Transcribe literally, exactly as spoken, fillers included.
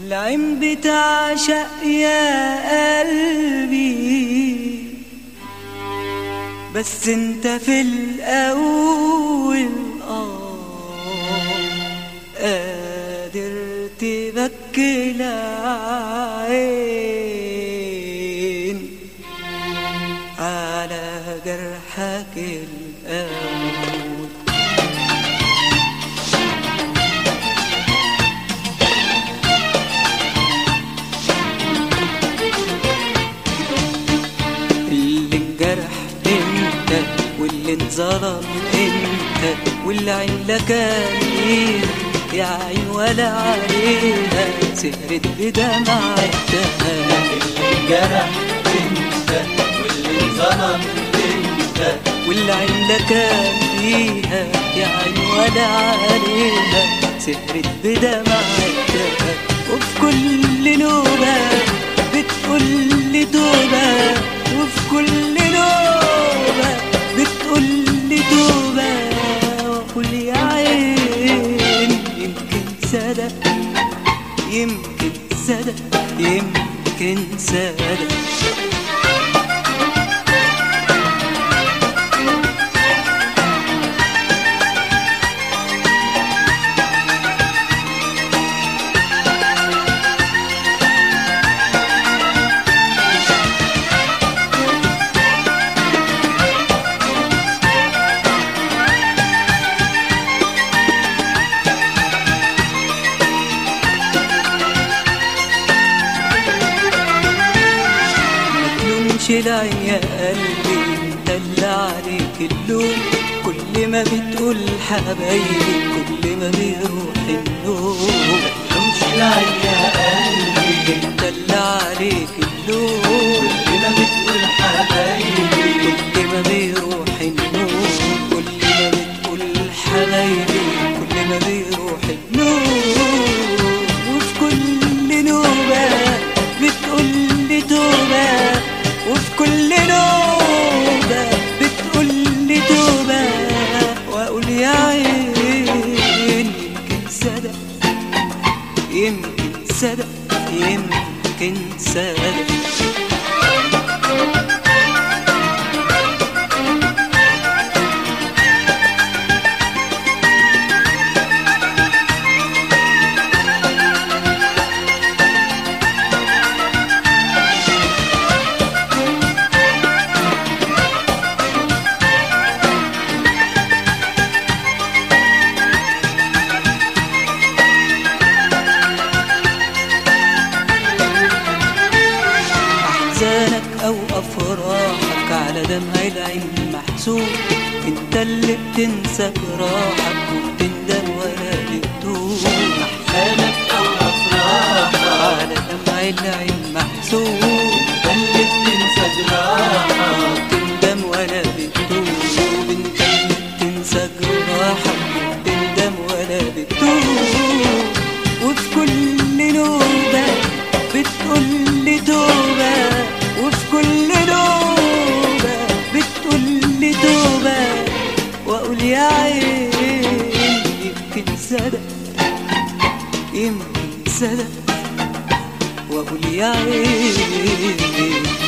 العين بتعشق يا قلبي، بس انت في الاول اه قادر تبكي العين على جرحك الاول. اللي انجرح انت واللي انظلم انت، واللي عين لك عين يا عين ولا عليها سهرت بدمعتها. اللي انجرح انت واللي انظلم انت، واللي عين لك فيها يا عين ولا عليها سهرت بدمعتها. وفي كل نوبة بتقول لي توبة، وفي كل نوبة بتقول لي توبة، وأقول يا عين يمكن صدق يمكن صدق يمكن صدق. العين يا قلبي انت اللي عليك اللوم، كل ما بتقول حبايبي كل ما بيروح النوم. متلومش العين يا قلبي انت اللي عليك اللوم، كل ما بتقول حبايبي كل ما بيروح النوم. كل ما بتقول حبايبي كل ما بيروح النوم. وفي كل نوبة بتقول لي توبة، وفي كل نوبة بتقول لي توبة، وأقول يا عين يمكن صدق يمكن صدق يمكن صدق. أحزانك أو أفراحك على دمع العين محسوب، انت اللي بتنسى جراحك وبتندم ولا بتتوب. أحزانك أو أفراحك على دمع العين محسوب، انت اللي بتنسى جراحك وبتندم ولا بتتوب. انت اللي بتنسى جراحك وبتندم ولا بتتوب. وفي كل نوبة بتقول لي توبة، وفي كل نوبة بتقول لي توبة، وأقول يا عين يمكن صدق يمكن صدق، وأقول يا عين